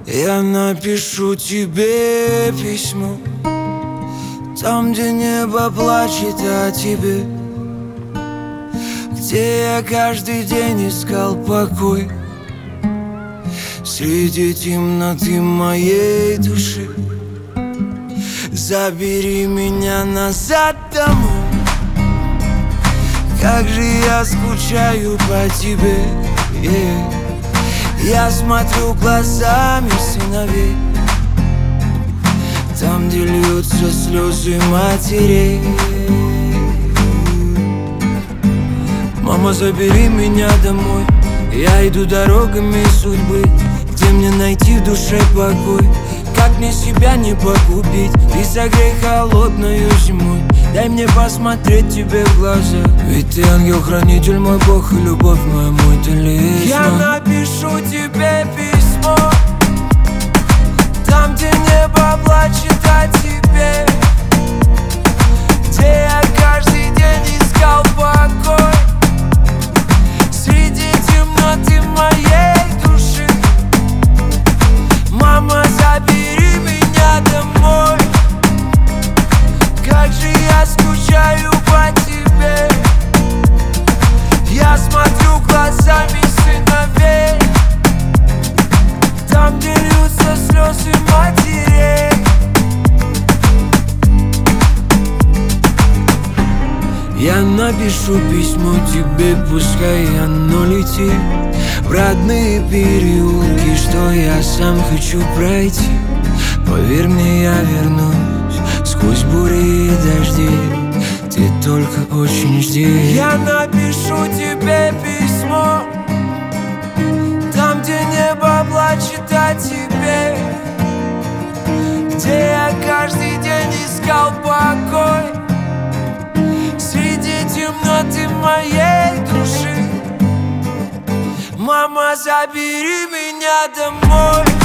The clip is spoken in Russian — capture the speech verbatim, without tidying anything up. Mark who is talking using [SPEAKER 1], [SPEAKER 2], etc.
[SPEAKER 1] Я напишу тебе письмо, там, где небо плачет о тебе, где я каждый день искал покой среди темноты моей души. Забери меня назад домой, как же я скучаю по тебе, yeah. Я смотрю глазами сыновей, там, где льются слезы матерей. Мама, забери меня домой, я иду дорогами судьбы, где мне найти в душе покой. Как мне себя не погубить? Ты согрей холодною зимой, дай мне посмотреть тебе в глаза. Ведь ты ангел-хранитель, мой Бог и любовь моя, мой талисман. Я напишу тебе письмо, там, где небо плачет о тебе, где я каждый день искал покой среди темноты моей души. Мама, забери меня домой, как же я скучаю по тебе. Я смотрю глазами сыновей, там, где льются слезы матерей. Я напишу письмо тебе, пускай оно летит в родные переулки, что я сам хочу пройти. Поверь мне, я вернусь сквозь бури и дожди, ты только очень жди. Я напишу тебе письмо, там, где небо плачет о тебе, где я каждый день искал покой среди темноты моей души. Мама, забери меня домой.